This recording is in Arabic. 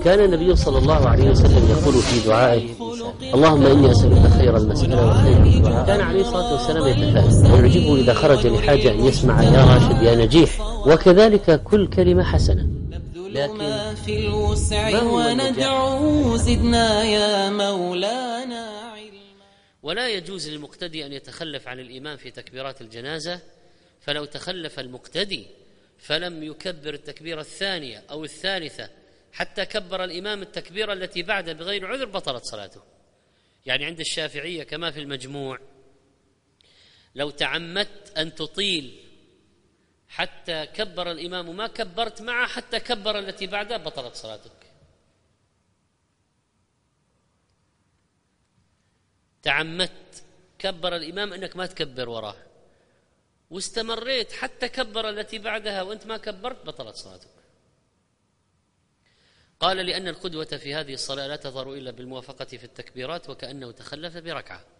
كان النبي صلى الله عليه وسلم يقول في دعائه: اللهم إني أسألك خير المسألة وخير الدعاء. كان عليه الصلاة والسلام يتفائل ويعجبه إذا خرج لحاجة أن يسمع: يا راشد يا نجيح. وكذلك كل كلمة حسنة، لكن في الوسع وندعو زدنا يا مولانا علما. ولا يجوز للمقتدي أن يتخلف عن الإمام في تكبيرات الجنازة، فلو تخلف المقتدي فلم يكبر التكبيرة الثانية أو الثالثة حتى كبر الإمام التكبيرة التي بعد بغير عذر بطلت صلاته. يعني عند الشافعية كما في المجموع، لو تعمدت أن تطيل حتى كبر الإمام ما كبرت معه حتى كبر التي بعدها بطلت صلاتك. تعمدت كبر الإمام أنك ما تكبر وراه واستمريت حتى كبر التي بعدها وأنت ما كبرت بطلت صلاتك. قال: لأن القدوة في هذه الصلاة لا تظهر إلا بالموافقة في التكبيرات وكأنه تخلف بركعة.